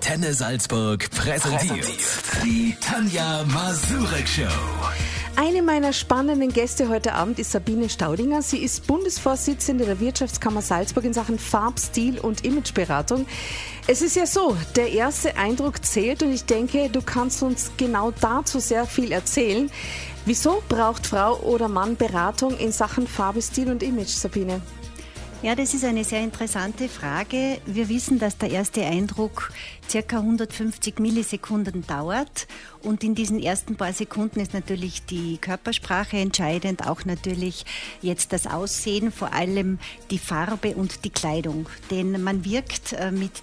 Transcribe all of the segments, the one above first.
Antenne Salzburg präsentiert die Tanja Masurek Show. Eine meiner spannenden Gäste heute Abend ist Sabine Staudinger. Sie ist Bundesvorsitzende der Wirtschaftskammer Salzburg in Sachen Farb-, Stil- und Imageberatung. Es ist ja so, der erste Eindruck zählt und ich denke, du kannst uns genau dazu sehr viel erzählen. Wieso braucht Frau oder Mann Beratung in Sachen Farbe, Stil und Image, Sabine? Ja, das ist eine sehr interessante Frage. Wir wissen, dass der erste Eindruck ca. 150 Millisekunden dauert und in diesen ersten paar Sekunden ist natürlich die Körpersprache entscheidend, auch natürlich jetzt das Aussehen, vor allem die Farbe und die Kleidung. Denn man wirkt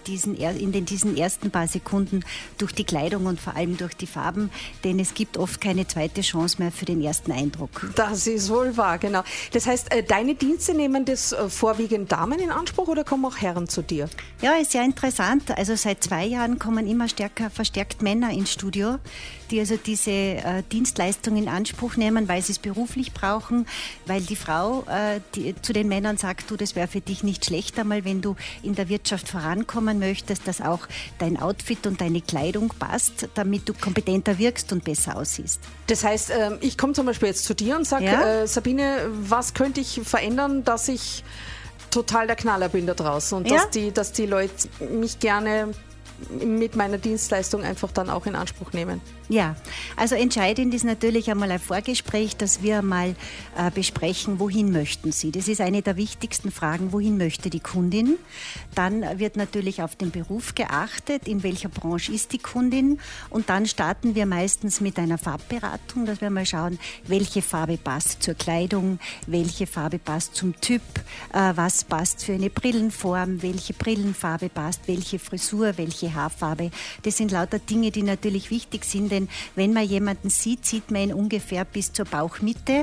in diesen ersten paar Sekunden durch die Kleidung und vor allem durch die Farben, denn es gibt oft keine zweite Chance mehr für den ersten Eindruck. Das ist wohl wahr, genau. Das heißt, deine Dienste nehmen das vorwiegend Damen in Anspruch oder kommen auch Herren zu dir? Ja, ist sehr interessant. Also seit 2 Jahren kommen immer verstärkt Männer ins Studio, die also diese Dienstleistung in Anspruch nehmen, weil sie es beruflich brauchen, weil die Frau zu den Männern sagt, du, das wäre für dich nicht schlecht einmal, wenn du in der Wirtschaft vorankommen möchtest, dass auch dein Outfit und deine Kleidung passt, damit du kompetenter wirkst und besser aussiehst. Das heißt, ich komme zum Beispiel jetzt zu dir und sage, Ja? Sabine, was könnte ich verändern, dass ich total der Knaller bin da draußen und Ja? dass die Leute mich gerne mit meiner Dienstleistung einfach dann auch in Anspruch nehmen. Ja, also entscheidend ist natürlich einmal ein Vorgespräch, dass wir mal besprechen, wohin möchten Sie. Das ist eine der wichtigsten Fragen, wohin möchte die Kundin. Dann wird natürlich auf den Beruf geachtet, in welcher Branche ist die Kundin. Und dann starten wir meistens mit einer Farbberatung, dass wir mal schauen, welche Farbe passt zur Kleidung, welche Farbe passt zum Typ, was passt für eine Brillenform, welche Brillenfarbe passt, welche Frisur, welche Haarfarbe. Das sind lauter Dinge, die natürlich wichtig sind, denn wenn man jemanden sieht, sieht man ihn ungefähr bis zur Bauchmitte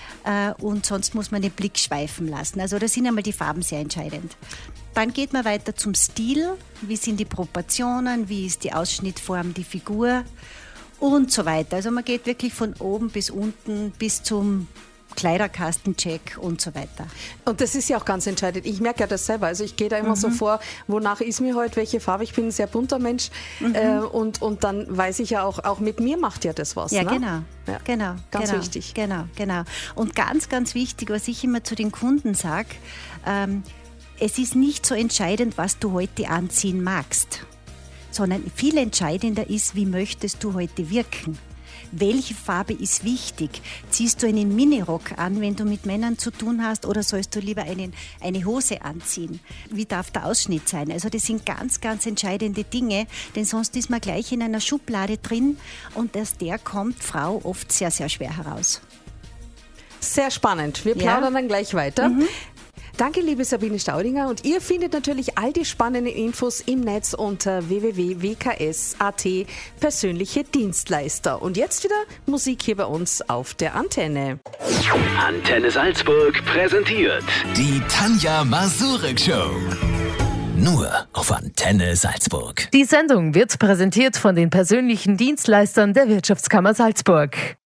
und sonst muss man den Blick schweifen lassen. Also da sind einmal die Farben sehr entscheidend. Dann geht man weiter zum Stil. Wie sind die Proportionen, wie ist die Ausschnittform, die Figur und so weiter. Also man geht wirklich von oben bis unten bis zum Kleiderkastencheck und so weiter. Und das ist ja auch ganz entscheidend. Ich merke ja das selber. Also ich gehe da immer so vor, wonach ist mir heute, welche Farbe. Ich bin ein sehr bunter Mensch und dann weiß ich ja auch mit mir macht ja das was. Ja, ne? genau. Ja, genau. Ganz wichtig. Genau. Und ganz, ganz wichtig, was ich immer zu den Kunden sage, es ist nicht so entscheidend, was du heute anziehen magst, sondern viel entscheidender ist, wie möchtest du heute wirken. Welche Farbe ist wichtig? Ziehst du einen Minirock an, wenn du mit Männern zu tun hast, oder sollst du lieber eine Hose anziehen? Wie darf der Ausschnitt sein? Also das sind ganz, ganz entscheidende Dinge, denn sonst ist man gleich in einer Schublade drin und aus der kommt Frau oft sehr, sehr schwer heraus. Sehr spannend. Wir plaudern dann gleich weiter. Danke, liebe Sabine Staudinger. Und ihr findet natürlich all die spannenden Infos im Netz unter www.wks.at persönliche Dienstleister. Und jetzt wieder Musik hier bei uns auf der Antenne. Antenne Salzburg präsentiert die Tanja Masurek Show. Nur auf Antenne Salzburg. Die Sendung wird präsentiert von den persönlichen Dienstleistern der Wirtschaftskammer Salzburg.